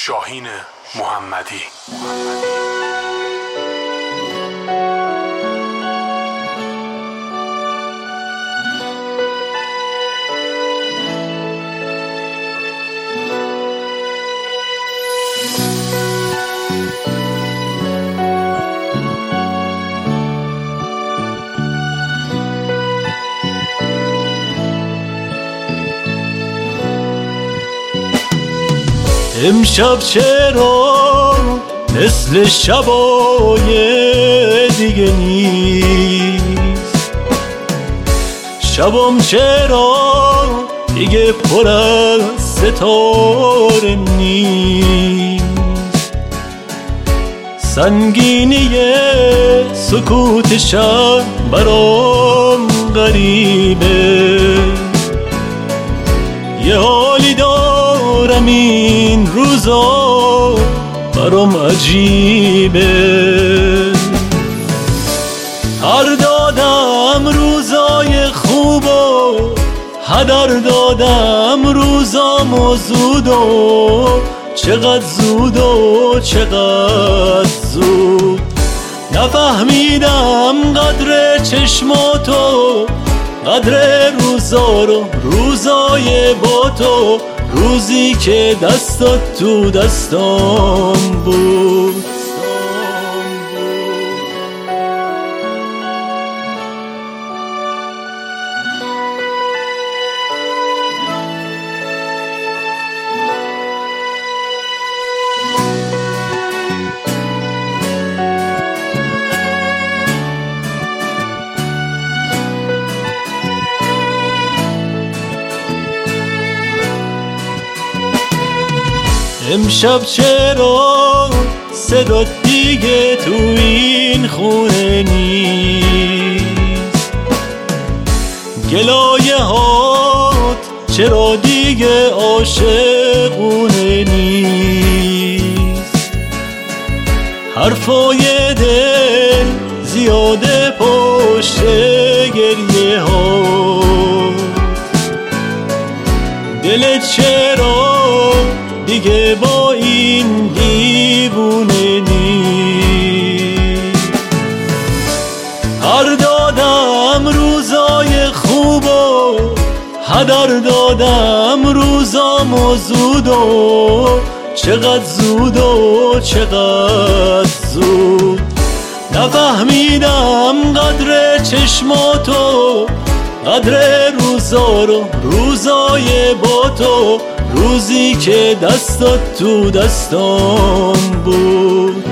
شاهین محمدی. امشب چرا مثل شبای دیگه نیست، شبم چرا دیگه پر از ستاره نیست، سنگینی سکوت شب برام غریبه، یه حالی دارم این روزا برام عجیبه، هر دادم روزای خوب و هدر دادم روزامو زود و چقدر زود و چقدر زود، نفهمیدم قدر چشماتو، قدر روزا رو، روزای با تو، روزی که دستات تو دستام بود. امشب چرا صدا دیگه تو این خونه نیست، گلایه هات چرا دیگه عاشقونه نیست، حرفای دل زیاده پشت گریه ها، دلت چرا دیگه با این دیوونه نیست، هر دادم روزای خوب و هدر دادم روزامو زود و چقدر زود و چقدر زود، نفهمیدم قدر چشماتو، قدر روزا رو، روزای با تو، روزی که دستات تو دستام بود.